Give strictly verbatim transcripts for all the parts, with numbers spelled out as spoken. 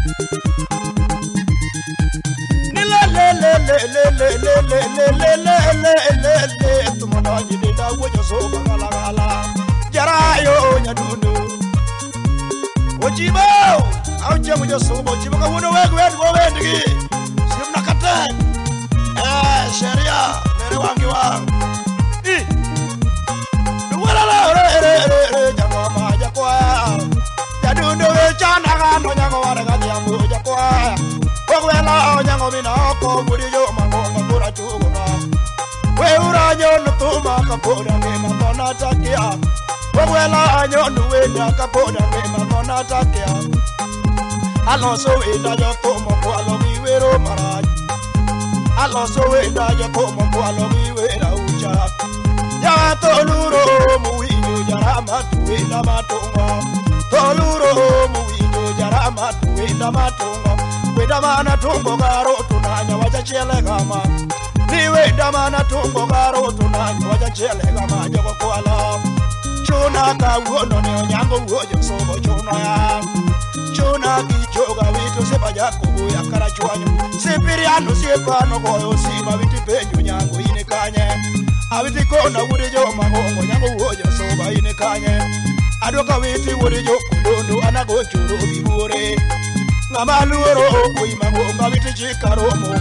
Alonso enda yo como cualo mi vero maraj. Alonso enda yo como cualo mi vera ucha. Ya toluro muiyo jarama tuenda matongo. Toluro muiyo jarama tuenda matongo. Wenda mana tongo garo tunanya wacha chele gama. Ni wenda mana tongo garo tunanya wacha chele gama jogo kwala. Chuna ka wono ne onyango wojo sobo chuna ya. Chuna ki choga wito sepa jakobo ya karachuanyo. Sipiriano sepano goyo sima viti penyo nyango ine kanye. Awiti kona wudi jo mahongo nyango wojo soba ine kanye. Adoka witi wudi jo kudondo anago churu bibure. Ngamaluoro kui mahonga witi chikaromo.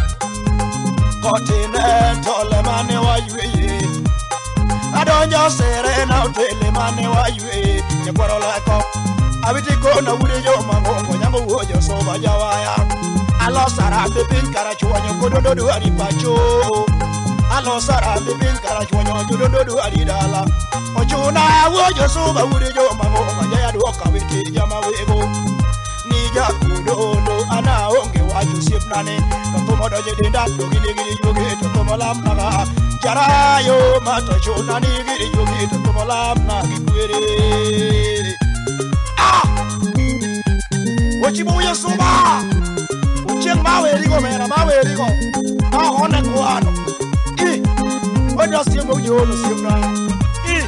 Continental mane wa yuye. Adonjo serena utele mane wa yuye. Nyakwaro lako Awiti kona wudi jo mahongo nyango wojo soba jawaya. Alo sarambe pin karachuanyo kodondo duari pacho. Alo sarambe pin karachuanyo kodondo duari dala. Ochuna wojo soba wudi jo mahongo jaya duoka witi jama wego. Nija kudondo ana onge waju sipnane. Totomo doje dinda dogini giri yogi totomo lamnaga. Jarayo mato chuna ni giri yogi totomo lamna gikwere. Wachibuya soba Ucheng mawe rigo mera mawe rigo Ma hone kuano I Wanda simu yolo simna I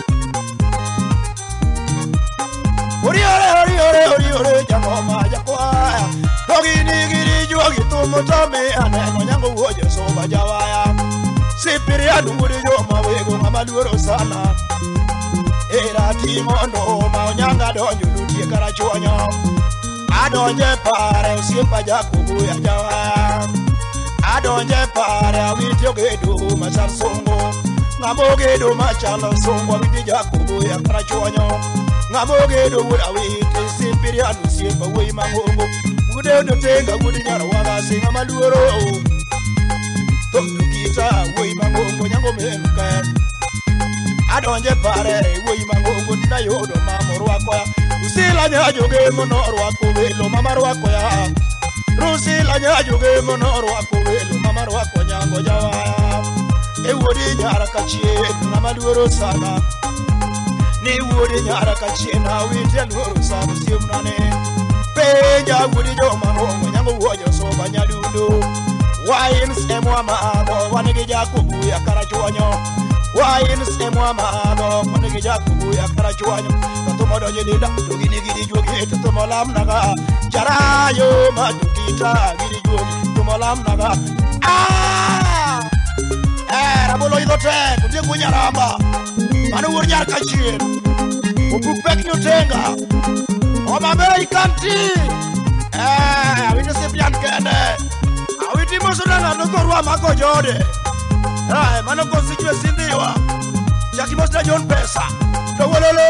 Ori ore ori ore ori ore Jango ma jakwaya Togi nigiri juagi tumo tome Aneno nyango woje soba jawaya Sipiri adu wuri jo mawego Ngamaluoro sana Era timondo Ma onyanga donyo lutie karachuanyo Adonje pare usipa jakubu ya jawa Adonje pare awityo gedu machal songo Ngamo gedu machal songo awiti jakubu ya karachuanyo Ngamo gedu wura awiti simpiri anu sipa wei mangongo Ude udo tenga wudi nyara waga singa maluoro Toku kita wei mangongo nyango menuka Adonje pare wei mangongo nina yodo mamoro wakoya Rusila nyajoge monoro wako welo mamaro wako ya Rusila nyajoge monoro wako welo mamaro wako nyango jawa E wodi nyara kachie na maluoro sana Ni wodi nyara kachie na witi aluoro sana siumnane Peja wodi jo mahongo nyango wojo soba nyadundo Wines emwa maado wanege jakubu ya karachuanyo Wines emwa maado wanege jakubu ya karachuanyo Tomo doje dinda dogini gidi jogi tomo lam naga Jarayo madukita gidi jogi tomo lam naga Ah Eh rabolo idote kundie kunya ramba Manu urnyar kachien Upupek nyutenga Oma American tea Eh awiti sipian kene Awiti mosudanga nukorwa mako jode Eh manu konsikiwe sindiwa Jaki mosda jon pesa Dowololo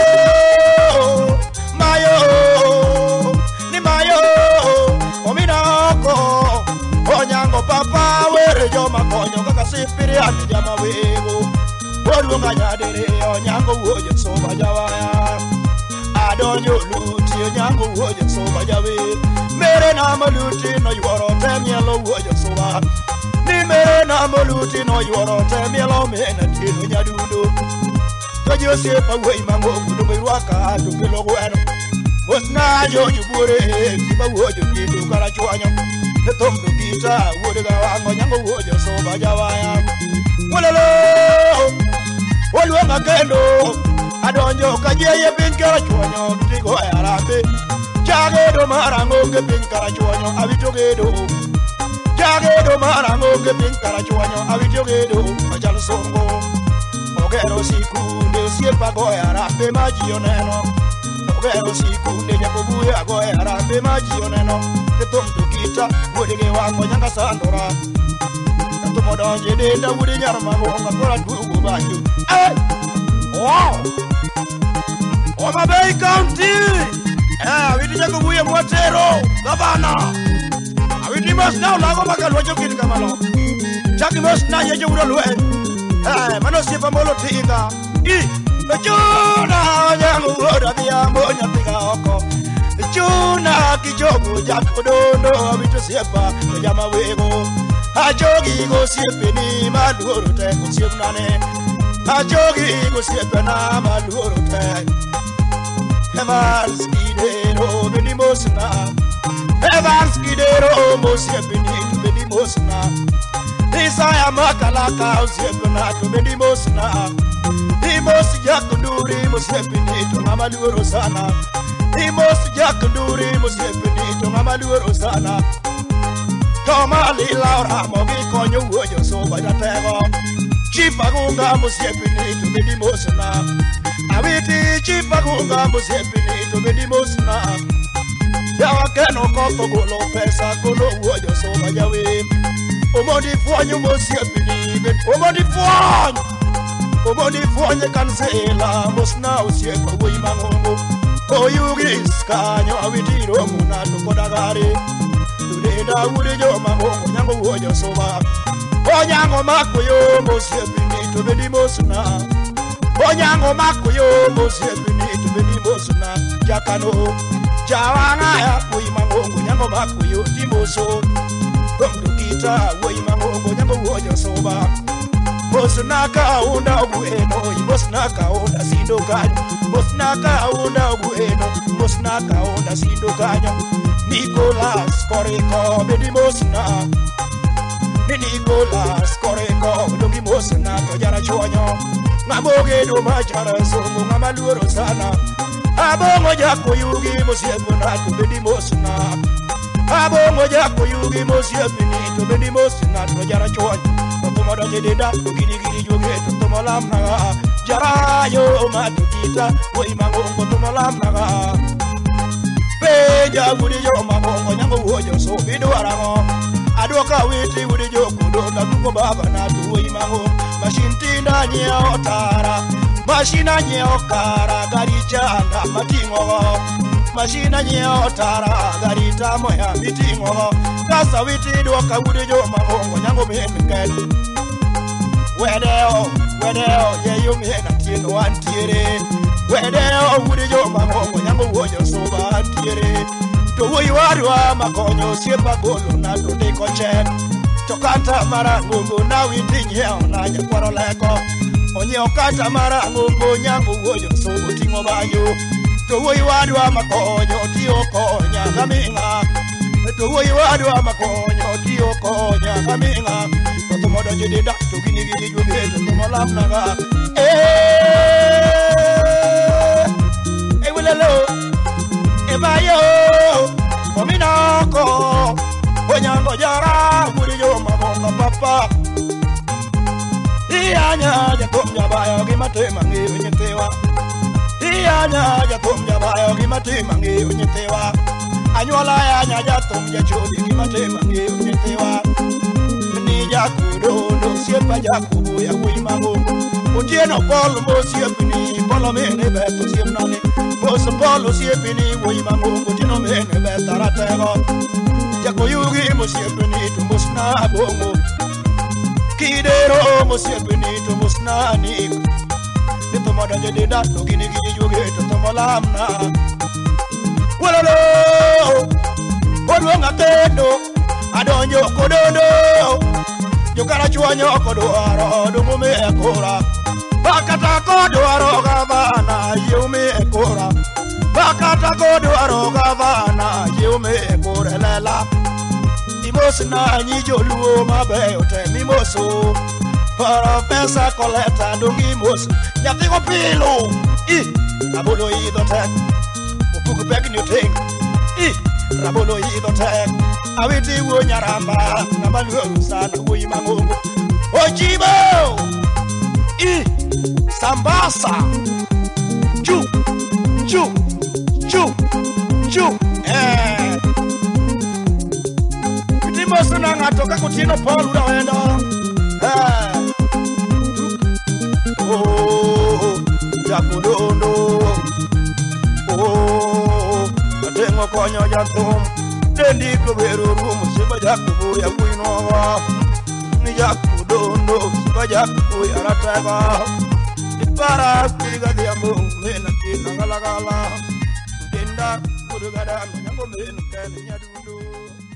Mayo Ni mayo Ominako Onyango papa Were jo makonyo kaka sipiri ati jama wego Oluonga nyadere Onyango woje soba jawaya Adonyo luti Onyango woje soba jawe Mere na maluti no yuoro Temielo woje soba Ni mere na maluti no yuoro Temielo mena tino nyadundo Tojo sepa wei mango kudu mirwaka tukilo gweno Mosna yo yubure kiba wojo kidu karachuanyo Netomdo kita wodega wango nyango wojo soba jawaya Wololo Oluonga kendo Adonjo kajeye bin karachuanyo Tigo ya rambe Jagedo marangonge pin karachuanyo abitogedo Jagedo marangonge pin karachuanyo abitogedo Majal songo Ogero sikunde siepa goya rambe maji oneno Ogero sikunde jakobuya goya rambe maji oneno Tetom tukita wudege wako nyanga sandora Tetom odonje denda wudi nyarma gonga kora dugu banyu Eh! Wow! Oma Bay County! Eh, awiti jakobuya mwatero Gavana! Awiti mas now lago makalwa jokini kamalo Chaki mas na yeje ura luen Eh, mano siapa molo tiga I, Juna Yang uroda diambo nyatiga oko Juna kijogo jako dondo Abitu siapa Jama wego Ajogi go siapa ni Maluro te Kusiap nane Ajogi go siapa na Maluro te Evans kidero Bini mosna Evans kidero Mosiapa ni Bini mosna Isaya makalaka usiepena to bendi mosna Imos yakunduri musiepini to ngamaluoro sana Imos yakunduri musiepini to ngamaluoro sana Toma li laura mogi konyo uojo so vaya tego Chipagunga musiepini to bendi mosna Awiti chipagunga musiepini to bendi mosna Yawa keno koto golo pesa kolo uojo so vaya we Omodi fuanyo mosiepini Omodi fuanyo Omodi fuanyo kansela Mosna usiepa wei mangongo Oyugis kanyo awitiro munato kodagari Tudeda urejo mangongo nyango uojo soba Onyango makoyo mosiepini Tubedi mosna Onyango makoyo mosiepini Tubedi mosna Jakano Jawangaya wei mangongo nyango makoyo Timoso Kita woi mangongo nyango wojo soba Mosnaka unda ueno Mosnaka unda sindo kanyo Mosnaka unda ueno Mosnaka unda sindo kanyo Nicolas Koreko Bedi mosna Nicolas Koreko Dogi mosna Tojara chuanyo Ngamoge do machara songo Ngamaluoro sana Abongo jako yugi Mosiepo natu Bedi mosna Abongo jako yugi mosiepini to bendi mosina to jara chon to modo jededa gini gini joge to molam naga jara yo matukita woi mangongo to molam naga peja gudi yo mangongo nyango wojo so bidu arango adoka witi gudi jo kudo na tuko baba na to woi mango mashinti na nya otara mashina nya okara gari chanda matingo Mashina nyeo tara garita moya mitingo Kasa witi doka wude jo mangongo nyango mehenu kelu Wedeo, wedeo, yeyo mehena tieno antiere Wedeo, wude jo mangongo nyango wojo soba antiere To woi warwa makonyo siepa golo na to deko chen To kata mara ngungu na witi nyeo na nyakwaro leko Onye okata mara ngungu nyango wojo sobo tingo banyo To woi wadwa makonyo tiyo konya kaminga To woi wadwa makonyo tiyo konya kaminga To tumoda jedida to gini gini juge to tumolam naga Eh Eh wilelo Eh bayo Ominako Onyango jara Wuri yo mamonga papa Iyanya jakom jabayo Gimatema ngiyo nyetewa Iyanya jatom jabayo gimatema ngeyo nyetewa Anyuala yanya jatom jachodi gimatema ngeyo nyetewa Ni jakudondo siepa jakubu ya wimangongo Otieno polo mo siepini polo mene beto siemnane Poso polo siepini wimangongo tino mene betaratego Jako yugi mo siepini tumusna bongo Kidero mo siepini tumusna niko Nito moda jedida to gini gini juge to tomolamna Walalo Odwonga kendo Adonjo kodondo Jokara chuanyo kodoaro Dumume ekora Bakata kodoaro gavana Yume ekora Bakata kodoaro gavana Yume ekora lela Imosna nyijo luo mabeyo te mimoso Professor Coletta dungi mos Nyatigo pilo I Abolo idho tek Upuku pek ni ting rabolo yido tek awiti wo nyaramba ngamalu sana wo imangongo ojibo i sambasa chu chu chu chu eh kitimo sana ngatoka kutino Paul unaenda eh oh jakudondo oh atengo konyo jathum dendi ko beru rum siba jakubu ya kuinowa ni jakudondo siba jakubu ya rataba ipara kuliga diambo mena kinangala gala kinda kudugada nyango mena kenya dundo